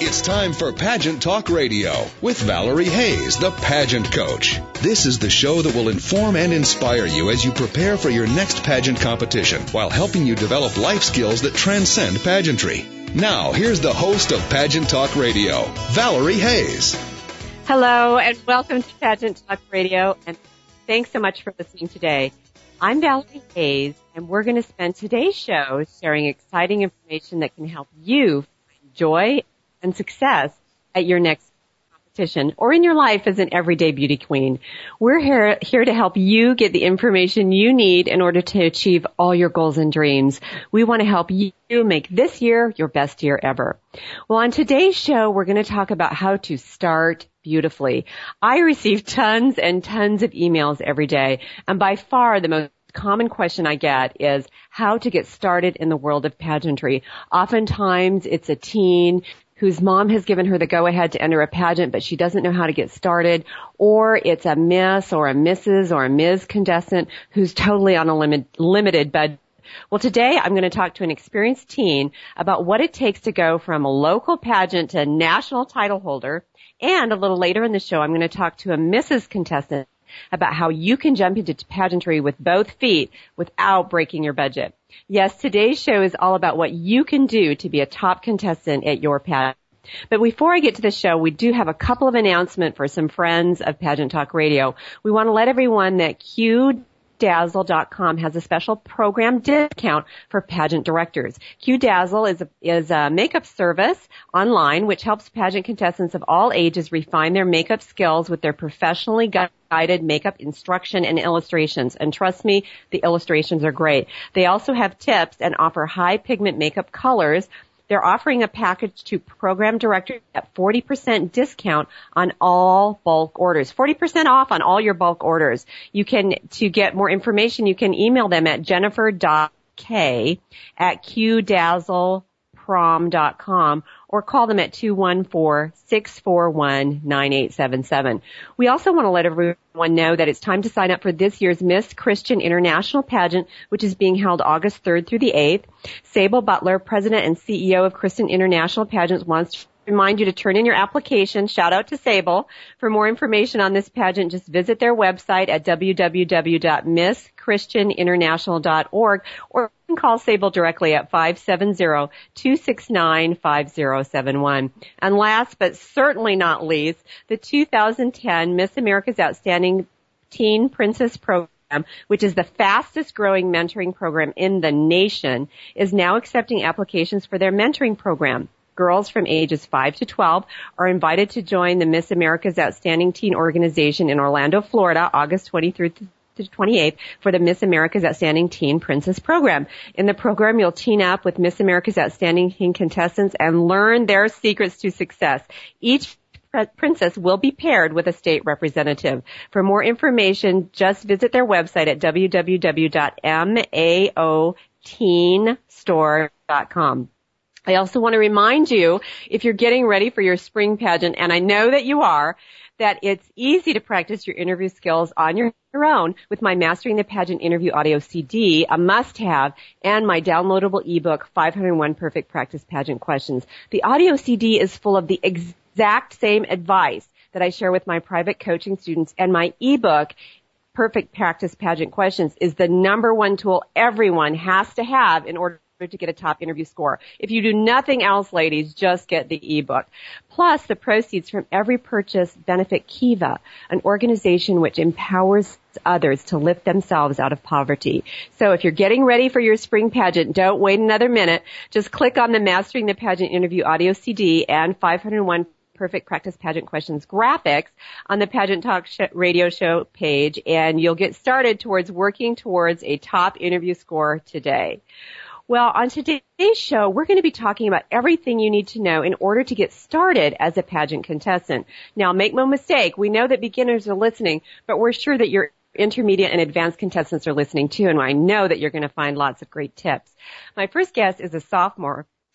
It's time for Pageant Talk Radio with Valerie Hayes, the pageant coach. This is the show that will inform and inspire you as you prepare for your next pageant competition while helping you develop life skills that transcend pageantry. Now, here's the host of Pageant Talk Radio, Valerie Hayes. Hello, and welcome to Pageant Talk Radio, and thanks so much for listening today. I'm Valerie Hayes, and we're going to spend today's show sharing exciting information that can help you find joy and success at your next competition or in your life as an everyday beauty queen. We're here to help you get the information you need in order to achieve all your goals and dreams. We want to help you make this year your best year ever. Well, on today's show, we're going to talk about how to start beautifully. I receive tons and tons of emails every day, and by far the most common question I get is how to get started in the world of pageantry. Oftentimes it's a teen whose mom has given her the go-ahead to enter a pageant, but she doesn't know how to get started, or it's a Miss or a Mrs. or a Ms. contestant who's totally on a limited budget. Well, today I'm going to talk to an experienced teen about what it takes to go from a local pageant to a national title holder, and a little later in the show I'm going to talk to a Mrs. contestant about how you can jump into pageantry with both feet without breaking your budget. Yes, today's show is all about what you can do to be a top contestant at your pageant. But before I get to the show, we do have a couple of announcements for some friends of Pageant Talk Radio. We want to let everyone that QDazzle.com has a special program discount for pageant directors. QDazzle is a makeup service online which helps pageant contestants of all ages refine their makeup skills with their professionally guided makeup instruction and illustrations. And trust me, the illustrations are great. They also have tips and offer high pigment makeup colors. They're offering a package to program directors at 40% discount on all bulk orders. 40% off on all your bulk orders. To get more information, you can email them at jennifer.k@qdazzleprom.com or call them at 214-641-9877. We also want to let everyone know that it's time to sign up for this year's Miss Christian International Pageant, which is being held August 3rd through the 8th. Sable Butler, President and CEO of Christian International Pageants, wants to remind you to turn in your application. Shout out to Sable. For more information on this pageant, just visit their website at www.misschristianinternational.org or you can call Sable directly at 570-269-5071. And last but certainly not least, the 2010 Miss America's Outstanding Teen Princess Program, which is the fastest growing mentoring program in the nation, is now accepting applications for their mentoring program. Girls from ages 5 to 12 are invited to join the Miss America's Outstanding Teen Organization in Orlando, Florida, August 23rd to 28th for the Miss America's Outstanding Teen Princess Program. In the program, you'll team up with Miss America's Outstanding Teen contestants and learn their secrets to success. Each princess will be paired with a state representative. For more information, just visit their website at www.maoTeenStore.com. I also want to remind you, if you're getting ready for your spring pageant, and I know that you are, that it's easy to practice your interview skills on your own with my Mastering the Pageant Interview Audio CD, a must-have, and my downloadable ebook, 501 Perfect Practice Pageant Questions. The audio CD is full of the exact same advice that I share with my private coaching students, and my ebook, Perfect Practice Pageant Questions, is the number one tool everyone has to have in order to get a top interview score. If you do nothing else, ladies, just get the ebook. Plus, the proceeds from every purchase benefit Kiva, an organization which empowers others to lift themselves out of poverty. So if you're getting ready for your spring pageant, don't wait another minute. Just click on the Mastering the Pageant Interview Audio CD and 501 Perfect Practice Pageant Questions graphics on the Pageant Talk Radio Show page, and you'll get started towards working towards a top interview score today. Well, on today's show, we're going to be talking about everything you need to know in order to get started as a pageant contestant. Now, make no mistake, we know that beginners are listening, but we're sure that your intermediate and advanced contestants are listening too, and I know that you're going to find lots of great tips. My first guest is a sophomore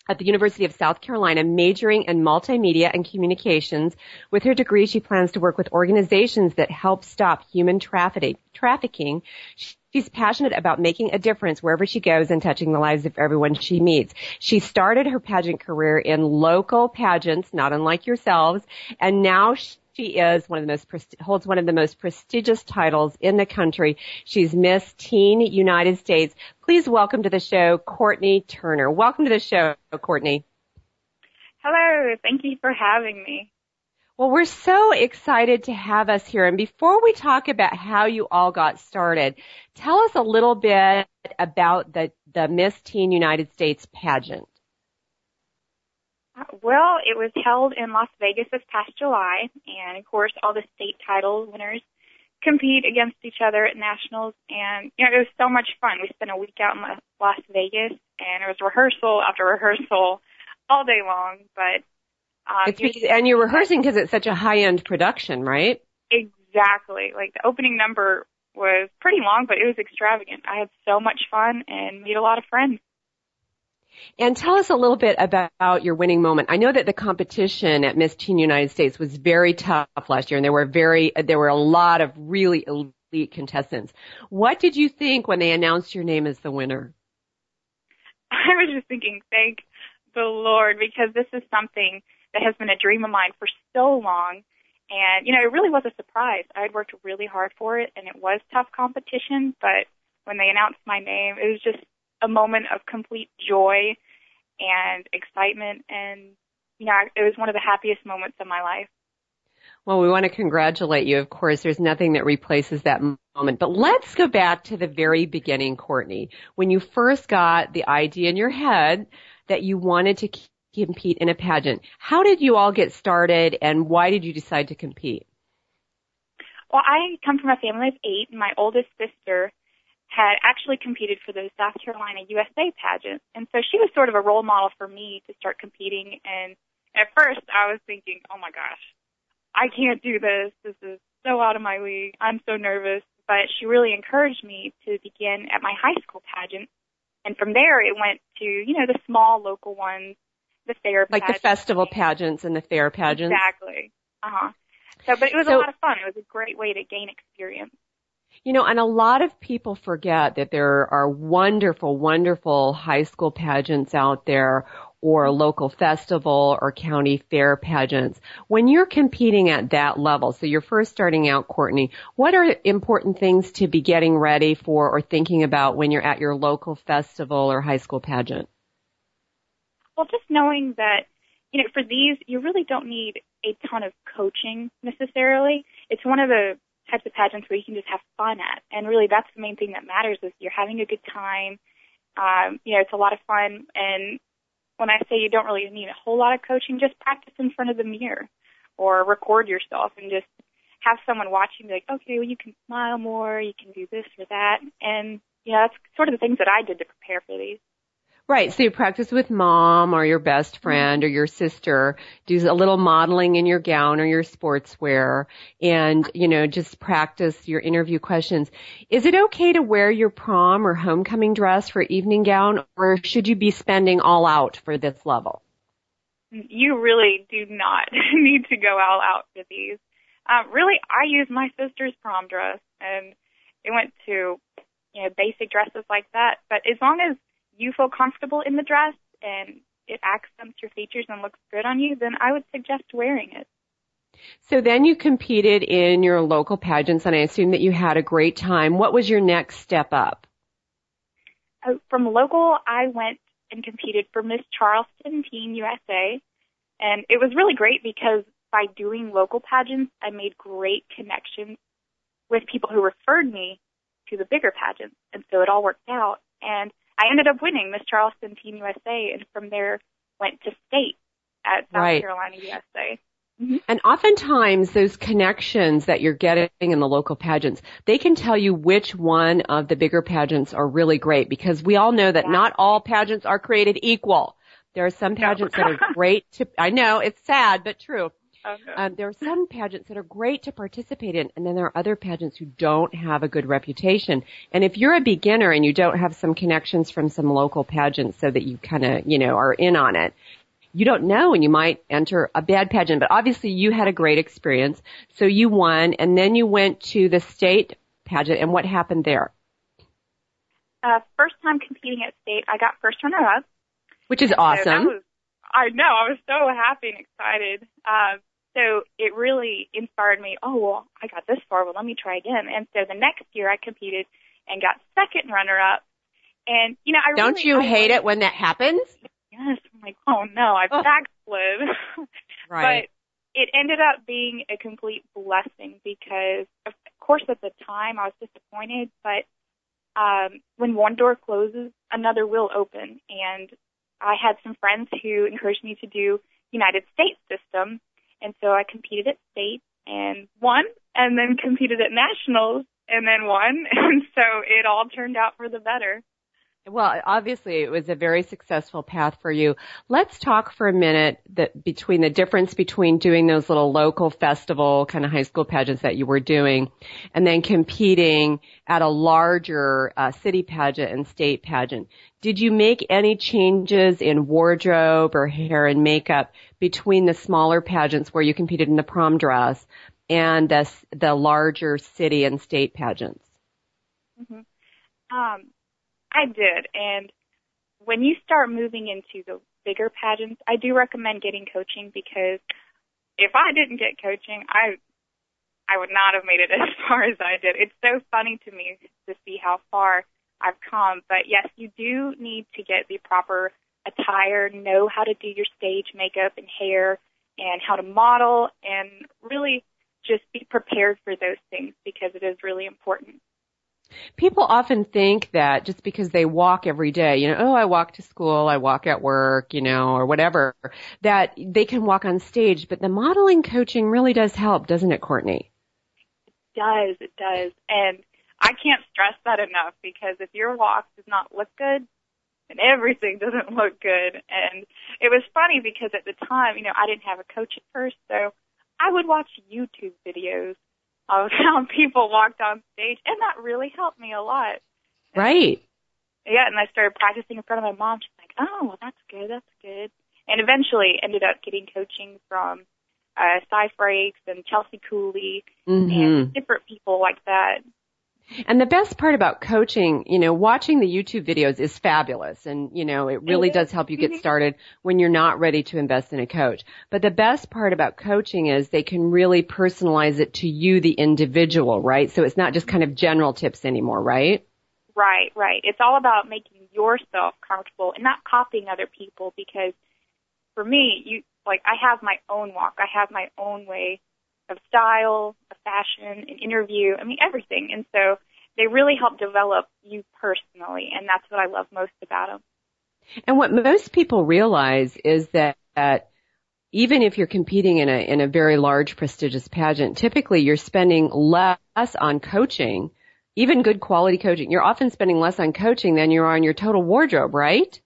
at the University of South Carolina, majoring in multimedia and communications. With her degree, she plans to work with organizations that help stop human trafficking. She's passionate about making a difference wherever she goes and touching the lives of everyone she meets. She started her pageant career in local pageants, not unlike yourselves, and now she is holds one of the most prestigious titles in the country. She's Miss Teen United States. Please welcome to the show, Courtney Turner. Welcome to the show, Courtney. Hello. Thank you for having me. Well, we're so excited to have us here. And before we talk about how you all got started, tell us a little bit about the Miss Teen United States pageant. Well, it was held in Las Vegas this past July, and of course all the state title winners compete against each other at nationals, and it was so much fun. We spent a week out in Las Vegas, and it was rehearsal after rehearsal all day long, but and you're rehearsing because it's such a high-end production, right? Exactly. Like, the opening number was pretty long, but it was extravagant. I had so much fun and made a lot of friends. And tell us a little bit about your winning moment. I know that the competition at Miss Teen United States was very tough last year, and there were a lot of really elite contestants. What did you think when they announced your name as the winner? I was just thinking, thank the Lord, because this is something that has been a dream of mine for so long. And, it really was a surprise. I had worked really hard for it, and it was tough competition, but when they announced my name, it was just a moment of complete joy and excitement, and, it was one of the happiest moments of my life. Well, we want to congratulate you. Of course, there's nothing that replaces that moment. But let's go back to the very beginning, Courtney. When you first got the idea in your head that you wanted to compete in a pageant, how did you all get started, and why did you decide to compete? Well, I come from a family of 8, and my oldest sister had actually competed for the South Carolina USA pageant, and so she was sort of a role model for me to start competing. And at first, I was thinking, oh my gosh, I can't do this. This is so out of my league. I'm so nervous. But she really encouraged me to begin at my high school pageant, and from there it went to, the small local ones, the fair pageants. Like the festival pageants and the fair pageants? Exactly. But it was a lot of fun. It was a great way to gain experience. And a lot of people forget that there are wonderful, wonderful high school pageants out there, or local festival or county fair pageants. When you're competing at that level, so you're first starting out, Courtney, what are important things to be getting ready for or thinking about when you're at your local festival or high school pageant? Well, just knowing that, for these, you really don't need a ton of coaching necessarily. It's one of the types of pageants where you can just have fun at. And really, that's the main thing that matters, is you're having a good time. It's a lot of fun. And when I say you don't really need a whole lot of coaching, just practice in front of the mirror or record yourself and just have someone watching, be like, okay, well, you can smile more, you can do this or that. And, that's sort of the things that I did to prepare for these. Right. So you practice with mom or your best friend or your sister, do a little modeling in your gown or your sportswear, and, just practice your interview questions. Is it okay to wear your prom or homecoming dress for evening gown, or should you be spending all out for this level? You really do not need to go all out for these. Really, I used my sister's prom dress, and it went to, basic dresses like that. But as long as you feel comfortable in the dress and it accents your features and looks good on you, then I would suggest wearing it. So then you competed in your local pageants, and I assume that you had a great time. What was your next step up? From local, I went and competed for Miss Charleston Teen USA, and it was really great because by doing local pageants, I made great connections with people who referred me to the bigger pageants, and so it all worked out. And I ended up winning Miss Charleston Teen USA, and from there went to state at South Carolina USA. Mm-hmm. And oftentimes those connections that you're getting in the local pageants, they can tell you which one of the bigger pageants are really great, because we all know that not all pageants are created equal. There are some pageants that are great I know, it's sad, but true. Oh, no. There are some pageants that are great to participate in, and then there are other pageants who don't have a good reputation. And if you're a beginner and you don't have some connections from some local pageants so that you kind of, are in on it, you don't know, and you might enter a bad pageant. But obviously you had a great experience, so you won, and then you went to the state pageant, and what happened there? First time competing at state, I got first runner-up. Which is awesome. So I know, I was so happy and excited. So it really inspired me, oh, well, I got this far, well, let me try again. And so the next year I competed and got second runner-up. And, I Don't you hate it when that happens? Yes, I'm like, oh, no, I backslid. Right. But it ended up being a complete blessing because, of course, at the time I was disappointed, but when one door closes, another will open. And I had some friends who encouraged me to do United States system, and so I competed at state and won, and then competed at nationals and then won, and so it all turned out for the better. Well, obviously it was a very successful path for you. Let's talk for a minute between the difference between doing those little local festival kind of high school pageants that you were doing and then competing at a larger city pageant and state pageant. Did you make any changes in wardrobe or hair and makeup between the smaller pageants where you competed in the prom dress and the larger city and state pageants? Mm-hmm. I did, and when you start moving into the bigger pageants, I do recommend getting coaching because if I didn't get coaching, I would not have made it as far as I did. It's so funny to me to see how far I've come, but yes, you do need to get the proper attire, know how to do your stage makeup and hair, and how to model, and really just be prepared for those things because it is really important. People often think that just because they walk every day, I walk to school, I walk at work, or whatever, that they can walk on stage. But the modeling coaching really does help, doesn't it, Courtney? It does. And I can't stress that enough because if your walk does not look good, then everything doesn't look good. And it was funny because at the time, I didn't have a coach at first, so I would watch YouTube videos of how people walked on stage, and that really helped me a lot. Right. Yeah, and I started practicing in front of my mom. She's like, oh, well, that's good. And eventually ended up getting coaching from Cy Frakes and Chelsea Cooley and different people like that. And the best part about coaching, watching the YouTube videos is fabulous. And, it really does help you get started when you're not ready to invest in a coach. But the best part about coaching is they can really personalize it to you, the individual, right? So it's not just kind of general tips anymore, right? Right. It's all about making yourself comfortable and not copying other people because for me, I have my own walk. I have my own way of style, of fashion, an interview, everything. And so they really help develop you personally, and that's what I love most about them. And what most people realize is that even if you're competing in a very large, prestigious pageant, typically you're spending less on coaching, even good quality coaching. You're often spending less on coaching than you are on your total wardrobe, right?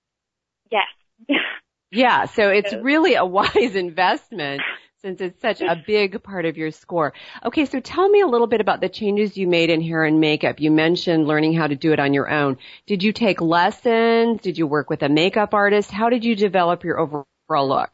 Yes. Yeah, so it's really a wise investment since it's such a big part of your score. Okay, so tell me a little bit about the changes you made in hair and makeup. You mentioned learning how to do it on your own. Did you take lessons? Did you work with a makeup artist? How did you develop your overall look?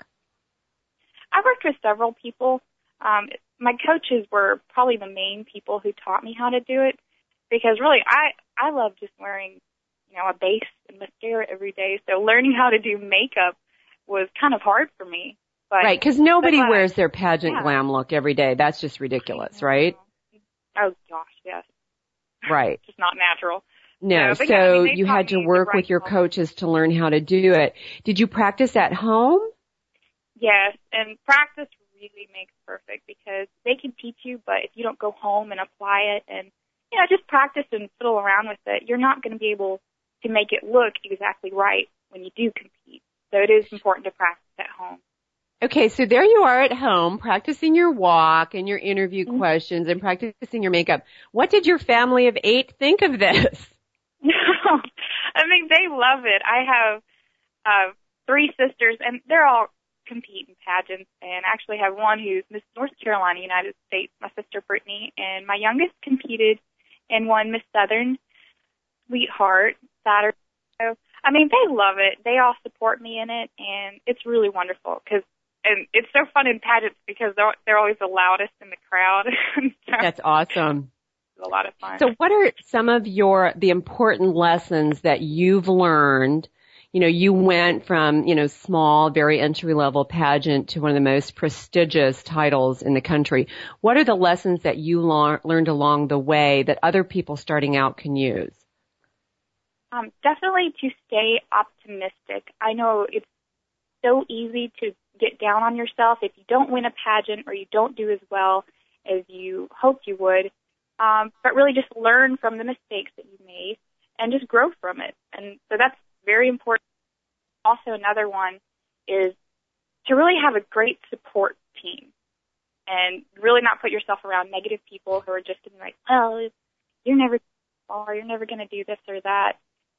I worked with several people. My coaches were probably the main people who taught me how to do it because really I love just wearing, a base and mascara every day. So learning how to do makeup was kind of hard for me. But right, because nobody wears their pageant glam look every day. That's just ridiculous, right? Oh, gosh, yes. Right. It's just not natural. No, so you had to work with your coaches to learn how to do it. Did you practice at home? Yes, and practice really makes perfect because they can teach you, but if you don't go home and apply it and, just practice and fiddle around with it, you're not going to be able to make it look exactly right when you do compete. So it is important to practice at home. Okay, so there you are at home practicing your walk and your interview questions and practicing your makeup. What did your family of 8 think of this? They love it. I have 3 sisters, and they're all compete in pageants, and I actually have one who's Miss North Carolina, United States, my sister Brittany, and my youngest competed and won Miss Southern Sweetheart Saturday. So, I mean, they love it. They all support me in it, and it's really wonderful and it's so fun in pageants because they're always the loudest in the crowd. So That's awesome. it's a lot of fun. So what are some of the important lessons that you've learned? You know, you went from, small, very entry-level pageant to one of the most prestigious titles in the country. What are the lessons that you learned along the way that other people starting out can use? Definitely to stay optimistic. I know it's so easy to get down on yourself if you don't win a pageant or you don't do as well as you hoped you would, but really just learn from the mistakes that you made and just grow from it. And so that's very important. Also, another one is to really have a great support team and really not put yourself around negative people who are just going to be like, well, you're never going to do this or that.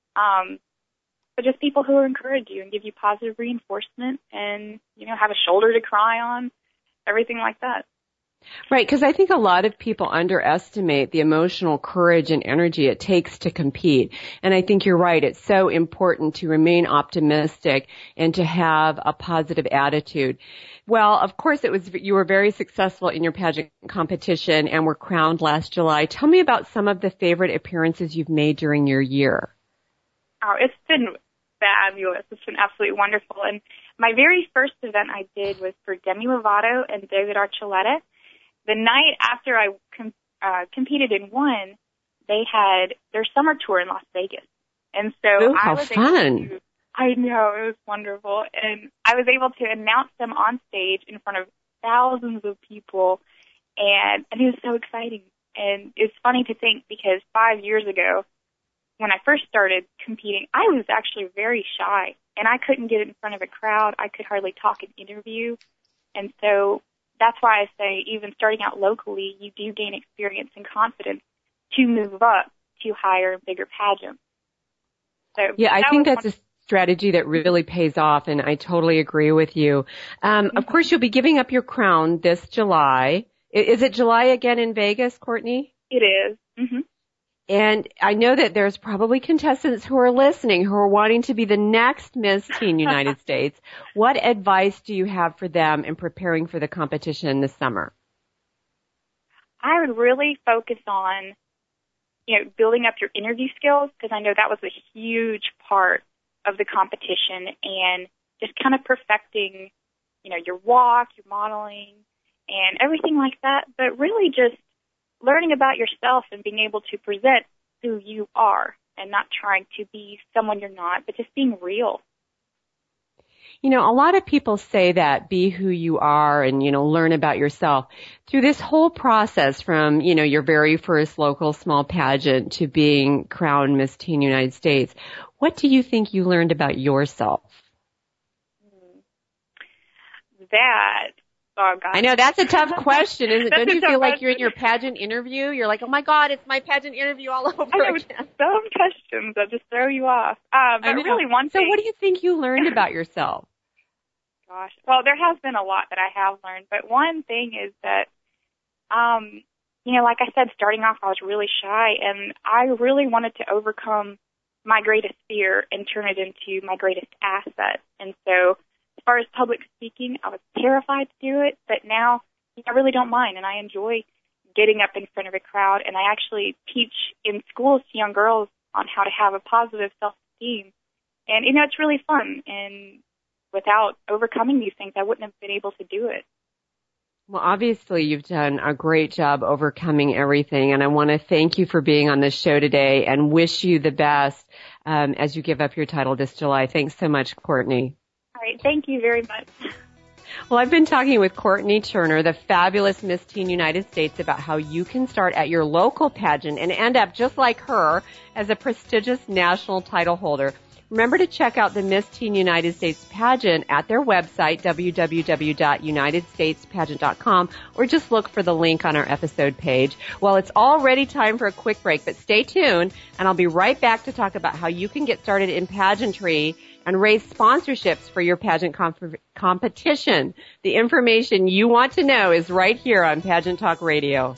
But just people who will encourage you and give you positive reinforcement and, have a shoulder to cry on, everything like that. Right, because I think a lot of people underestimate the emotional courage and energy it takes to compete. And I think you're right. It's so important to remain optimistic and to have a positive attitude. Well, of course, you were very successful in your pageant competition and were crowned last July. Tell me about some of the favorite appearances you've made during your year. Oh, it's been fabulous. It's been absolutely wonderful. And my very first event I did was for Demi Lovato and David Archuleta. The night after I competed and won, they had their summer tour in Las Vegas. And so how fun. I know, it was wonderful. And I was able to announce them on stage in front of thousands of people. And it was so exciting. And it's funny to think because 5 years ago, when I first started competing, I was actually very shy. And I couldn't get in front of a crowd. I could hardly talk and interview. And so that's why I say even starting out locally, you do gain experience and confidence to move up to higher and bigger pageants. So yeah, I think that's a strategy that really pays off, and I totally agree with you. Of course, you'll be giving up your crown this July. Is it July again in Vegas, Courtney? It is. Mm-hmm. And I know that there's probably contestants who are listening who are wanting to be the next Miss Teen United States. What advice do you have for them in preparing for the competition this summer? I would really focus on, building up your interview skills because I know that was a huge part of the competition and just kind of perfecting, your walk, your modeling, and everything like that. But really just learning about yourself and being able to present who you are and not trying to be someone you're not, but just being real. A lot of people say that, be who you are and, learn about yourself. Through this whole process from, your very first local small pageant to being crowned Miss Teen United States, what do you think you learned about yourself? Oh, God. I know that's a tough question, isn't it? Don't you feel like you're in your pageant interview? You're like, oh my God, it's my pageant interview all over again. Some questions that just throw you off. But really one thing. So what do you think you learned about yourself? Gosh. Well, there has been a lot that I have learned, but one thing is that, like I said, starting off, I was really shy, and I really wanted to overcome my greatest fear and turn it into my greatest asset. And so as far as public speaking, I was terrified to do it, but now I really don't mind, and I enjoy getting up in front of a crowd, and I actually teach in schools to young girls on how to have a positive self-esteem. And, it's really fun, and without overcoming these things, I wouldn't have been able to do it. Well, obviously, you've done a great job overcoming everything, and I want to thank you for being on this show today and wish you the best as you give up your title this July. Thanks so much, Courtney. All right. Thank you very much. Well, I've been talking with Courtney Turner, the fabulous Miss Teen United States, about how you can start at your local pageant and end up just like her as a prestigious national title holder. Remember to check out the Miss Teen United States pageant at their website, www.unitedstatespageant.com, or just look for the link on our episode page. Well, it's already time for a quick break, but stay tuned, and I'll be right back to talk about how you can get started in pageantry and raise sponsorships for your pageant competition. The information you want to know is right here on Pageant Talk Radio.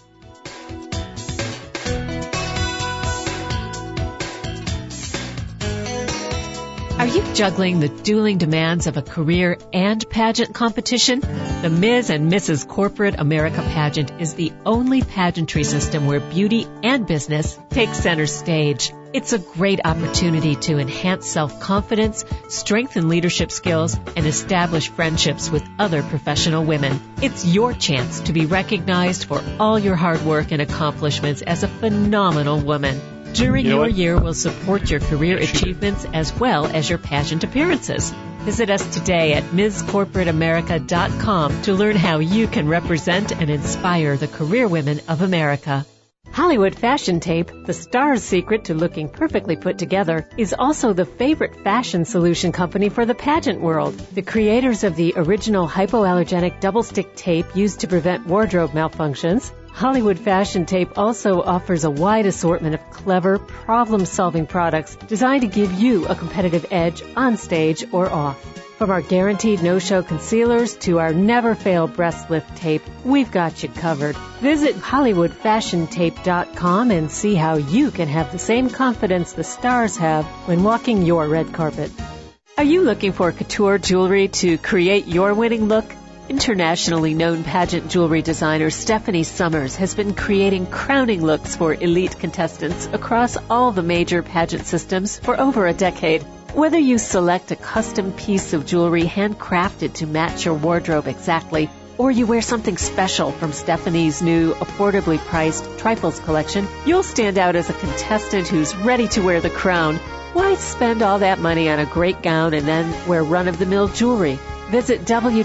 Are you juggling the dueling demands of a career and pageant competition? The Ms. and Mrs. Corporate America pageant is the only pageantry system where beauty and business take center stage. It's a great opportunity to enhance self-confidence, strengthen leadership skills, and establish friendships with other professional women. It's your chance to be recognized for all your hard work and accomplishments as a phenomenal woman. During your year, we'll support your career achievements as well as your pageant appearances. Visit us today at MsCorporateAmerica.com to learn how you can represent and inspire the career women of America. Hollywood Fashion Tape, the star's secret to looking perfectly put together, is also the favorite fashion solution company for the pageant world. The creators of the original hypoallergenic double-stick tape used to prevent wardrobe malfunctions, Hollywood Fashion Tape also offers a wide assortment of clever, problem-solving products designed to give you a competitive edge on stage or off. From our guaranteed no-show concealers to our never-fail breast lift tape, we've got you covered. Visit HollywoodFashionTape.com and see how you can have the same confidence the stars have when walking your red carpet. Are you looking for couture jewelry to create your winning look? Internationally known pageant jewelry designer Stephanie Summers has been creating crowning looks for elite contestants across all the major pageant systems for over a decade. Whether you select a custom piece of jewelry handcrafted to match your wardrobe exactly, or you wear something special from Stephanie's new affordably priced Trifles collection, you'll stand out as a contestant who's ready to wear the crown. Why spend all that money on a great gown and then wear run-of-the-mill jewelry? Visit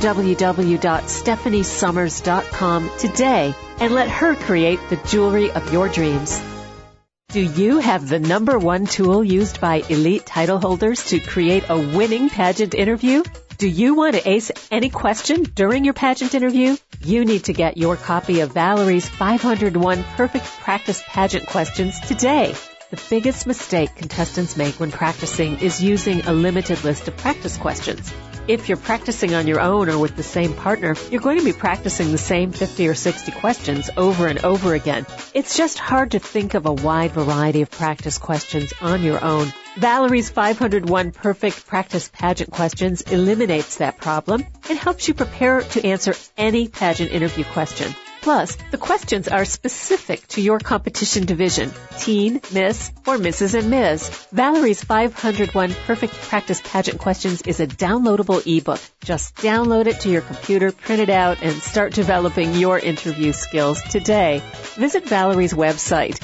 www.stephaniesummers.com today and let her create the jewelry of your dreams. Do you have the #1 tool used by elite title holders to create a winning pageant interview? Do you want to ace any question during your pageant interview? You need to get your copy of Valerie's 501 Perfect Practice Pageant Questions today. The biggest mistake contestants make when practicing is using a limited list of practice questions. If you're practicing on your own or with the same partner, you're going to be practicing the same 50 or 60 questions over and over again. It's just hard to think of a wide variety of practice questions on your own. Valerie's 501 Perfect Practice Pageant Questions eliminates that problem and helps you prepare to answer any pageant interview question. Plus, the questions are specific to your competition division, teen, miss, or Mrs. and Ms. Valerie's 501 Perfect Practice Pageant Questions is a downloadable ebook. Just download it to your computer, print it out, and start developing your interview skills today. Visit Valerie's website,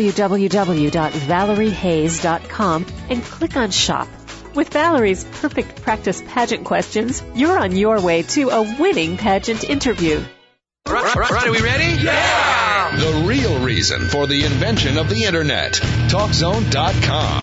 www.valeriehayes.com, and click on Shop. With Valerie's Perfect Practice Pageant Questions, you're on your way to a winning pageant interview. Right, are we ready? Yeah! The real reason for the invention of the Internet. TalkZone.com.